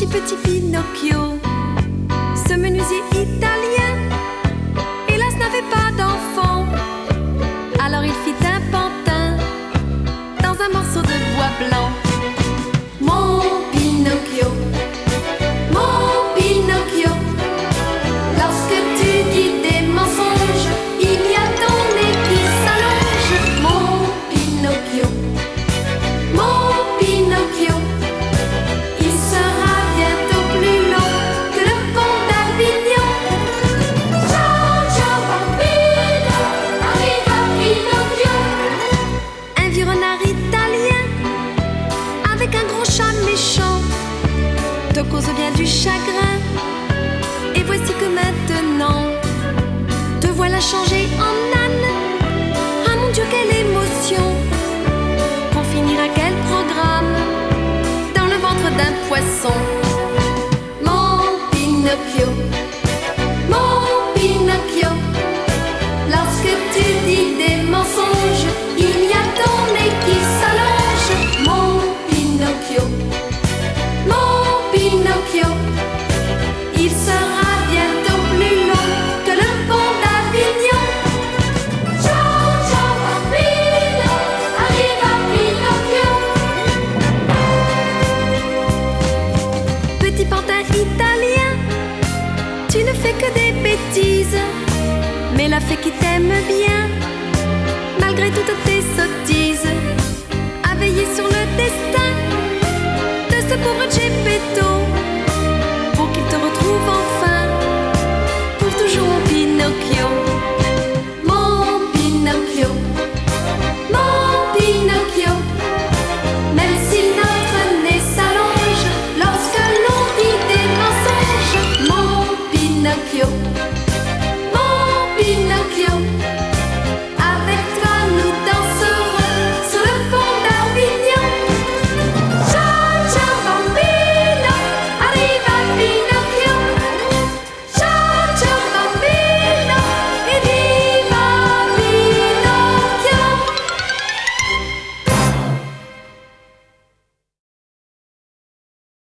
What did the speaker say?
petit Pinocchio. Ce menuisier italien, hélas, n'avait pas d'enfant. Alors il fit un pantin dans un morceau de bois blanc. Mon Pinocchio, mon Pinocchio, lorsque tu dis des mensonges, il y a ton nez qui s'allonge. Mon Pinocchio, mon Pinocchio, il sera bientôt plus long que le pont d'Avignon. Ciao, ciao, bambino, arriva Pinocchio. Un vieux renard italien avec un gros chat méchant te cause bien du chagrin. Et voici que maintenant te voilà changé en âne. Ah mon Dieu, quelle émotion! Pour finir, à quel programme? Dans le ventre d'un poisson. Mon Pinocchio, mon Pinocchio, lorsque tu dis des mensonges, il y a ton nez qui s'allonge. Mon Pinocchio, mon Pinocchio, il sera bientôt plus long que le pont d'Avignon. Ciao, ciao, bambino, arriva Pinocchio. Petit pantin italien, tu ne fais que des bêtises, mais la fée qui t'aime bien